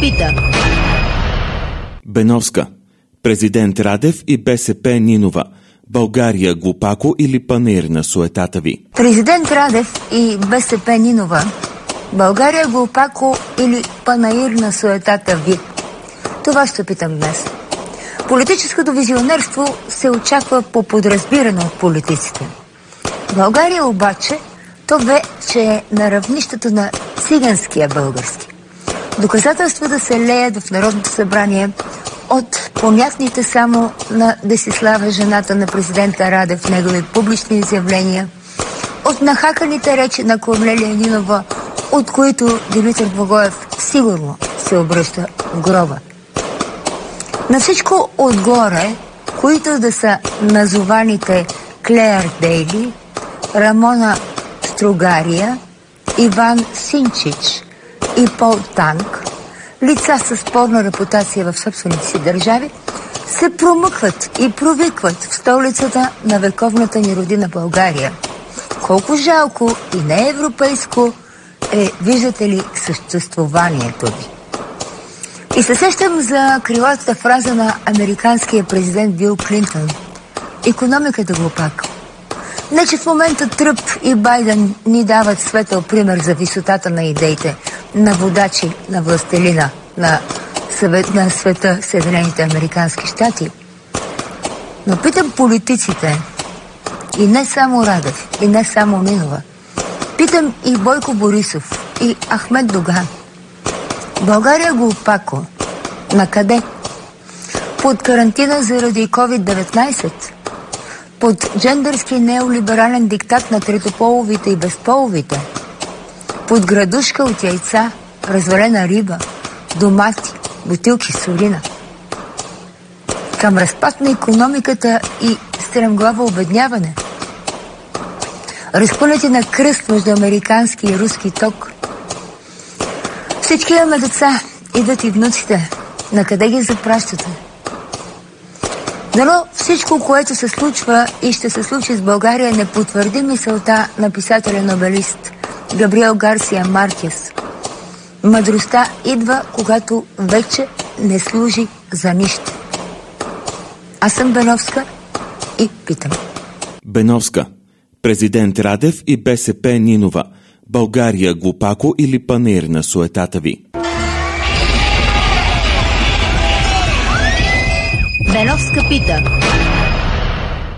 пита. Беновска. Президент Радев и БСП Нинова. България глупако или панаир на суетата ви? Президент Радев и БСП Нинова. България глупако или панаир на суетата ви? Това ще питам днес. Политическото визионерство се очаква по подразбиране от политиците. България обаче, то вече е на равнището на циганския български. Доказателствата се леят в Народното събрание от понятните само на Десислава, жената на президента Радев, в негови публични изявления, от нахаканите речи на Корнелия Нинова, от които Димитър Благоев сигурно се обръща в гроба. На всичко отгоре, които да са назованите Клеър Дейли, Рамона Стругария, Иван Синчич и Пол Танк, лица с спорна репутация в собствените си държави, се промъкват и провикват в столицата на вековната ни родина България. Колко жалко и неевропейско е, виждате ли, съществуванието ви. И се сещам за крилатата фраза на американския президент Бил Клинтон: икономиката глупак. Не, че в момента Тръмп и Байден ни дават светъл пример за висотата на идеите на водачи на властелина на света, Съединените американски щати. Но питам политиците, и не само Радев, и не само Нинова, питам и Бойко Борисов, и Ахмед Доган: България глупако. На къде? Под карантина заради COVID-19? Под джендърски неолиберален диктат на третополовите и безполовите? Под градушка от яйца, развалена риба, домати, бутилки с урина? Към разпад на икономиката и стремглаво обедняване? Разпънати на кръст между американски и руски ток? Всички имаме деца, идват и внуците. На къде ги запращате? Дано всичко, което се случва и ще се случи с България, не потвърди мисълта на писателя-нобелист Габриел Гарсия Маркес: мъдростта идва, когато вече не служи за нищо. Аз съм Беновска и питам. Беновска. Президент Радев и БСП Нинова. България глупако или панаир на суетата ви? Беновска пита.